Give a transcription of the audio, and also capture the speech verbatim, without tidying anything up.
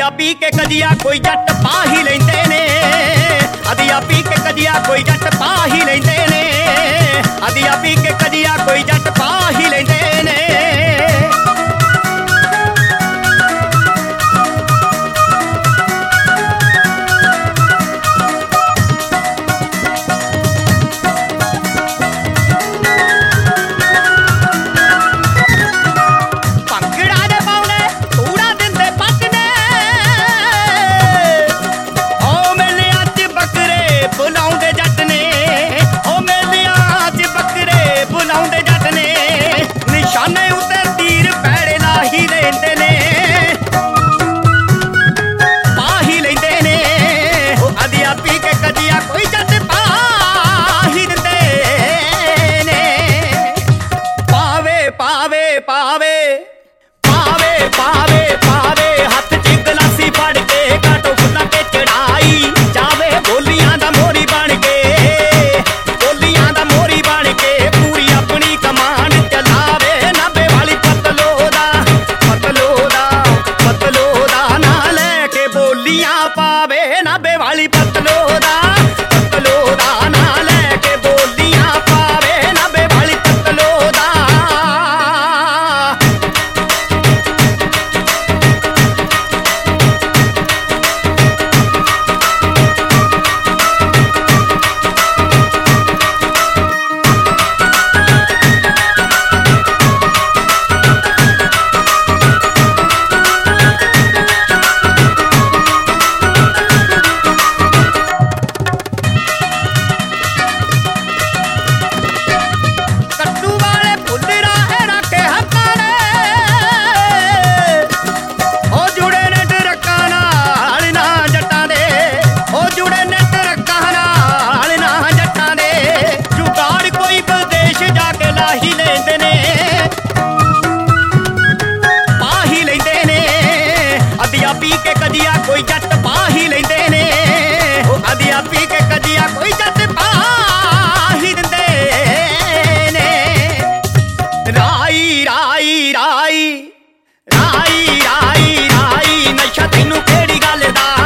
ਅਧੀਆ ਪੀ ਕੇ ਕਜੀਆ ਕੋਈ ਜੱਟ ਪਾ ਹੀ ਲੈਂਦੇ ਨੇ ਅਧੀਆ ਪੀ ਕੇ ਕਜੀਆ ਕੋਈ ਜੱਟ ਪਾ ਹੀ ਲੈਂਦੇ ਨੇ ਅਧੀਆ ਪੀ ਕੇ ਕਜੀਆ ਕੋਈ ਜੱਟ ਪਾ ਹੀ ਲੈਂਦੇ ਨੇ ਪਾਵੇ ਪਾਵੇ ਪਾਵੇ ਪਾਵੇ ਪਾਵੇ ਹੱਥ ਚ ਗਲਾਸੀ ਫੜ ਕੇ ਕਾਟੋ ਫੁੱਲਾਂ ਤੇ ਚੜਾਈ ਜਾਵੇ ਬੋਲੀਆਂ ਦਾ ਮੋਰੀ ਬਣ ਕੇ ਬੋਲੀਆਂ ਦਾ ਮੋਰੀ ਬਣ ਕੇ ਪੂਰੀ ਆਪਣੀ ਕਮਾਨ ਚਲਾਵੇ ਨਾਭੇ ਵਾਲੀ ਪਤਲੋ ਦਾ ਪਤਲੋ ਦਾ ਪਤਲੋ ਦਾ ਨਾਂ ਲੈ ਕੇ ਬੋਲੀਆਂ ਪਾਵੇ ਨਾਭੇ ਵਾਲੀ ਪਤਲੋ ਦਾ ਪਤਲੋ ਦਾ ਨਾਂ ਲੈ ਕੇ ਬੋਲੀਆਂ ਪਾਵੇ ਨਾਭੇ ਵਾਲੀ ਪਤਲੋ ਦਾ ਪੀ ਕੇ ਕਜੀਆ ਕੋਈ ਜੱਟ ਪਾ ਹੀ ਲੈਂਦੇ ਨੇ ਅਧੀਆ ਪੀ ਕੇ ਕਜੀਆ ਕੋਈ ਜੱਟ ਪਾ ਹੀ ਦਿੰਦੇ ਨੇ ਰਾਈ ਰਾਈ ਰਾਈ ਰਾਈ ਰਾਈ ਰਾਈ ਨਸ਼ਾ ਤੈਨੂੰ ਕਿਹੜੀ ਗੱਲ ਦਾ